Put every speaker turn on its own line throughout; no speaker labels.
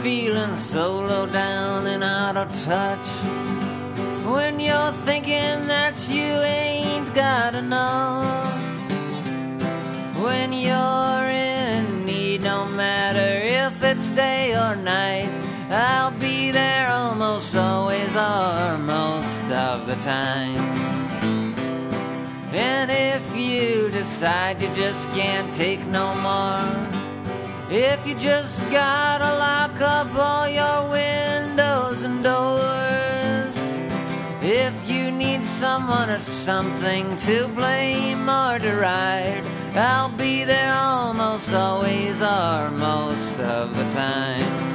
feeling so low down and out of touch, when you're thinking that you ain't got enough, when you're in need, no matter if it's day or night, I'll be there almost always or most of the time. And if you decide you just can't take no more, if you just gotta lock up all your windows and doors, if you need someone or something to blame or deride, I'll be there almost always or most of the time.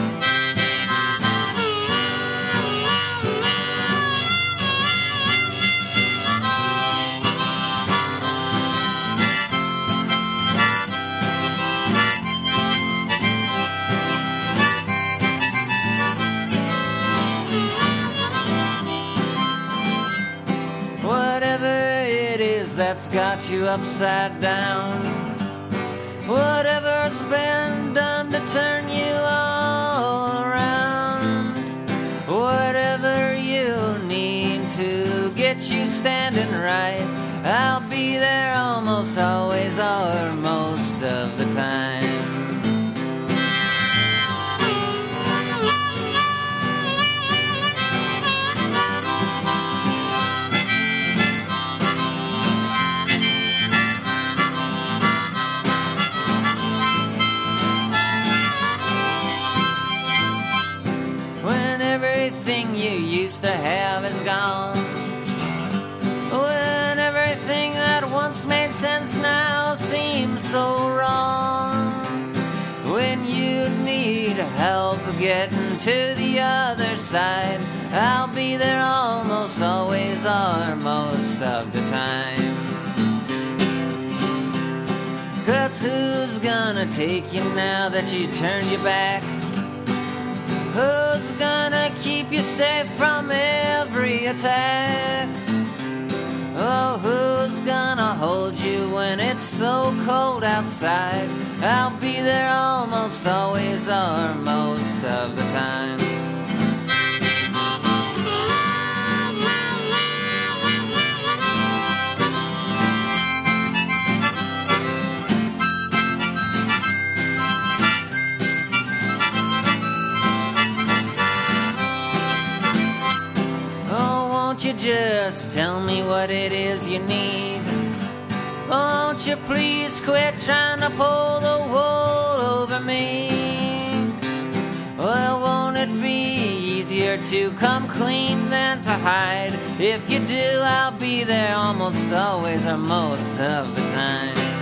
That's got you upside down, whatever's been done to turn you all around, whatever you need to get you standing right, I'll be there almost always or most of the time. To have is gone, when everything that once made sense now seems so wrong, when you need help getting to the other side, I'll be there almost always or most of the time. 'Cause who's gonna take you now that you turned your back? Who's gonna keep you safe from every attack? Oh, who's gonna hold you when it's so cold outside? I'll be there almost always or most of the time. Won't you just tell me what it is you need? Won't you please quit trying to pull the wool over me? Well, won't it be easier to come clean than to hide? If you do, I'll be there almost always or most of the time.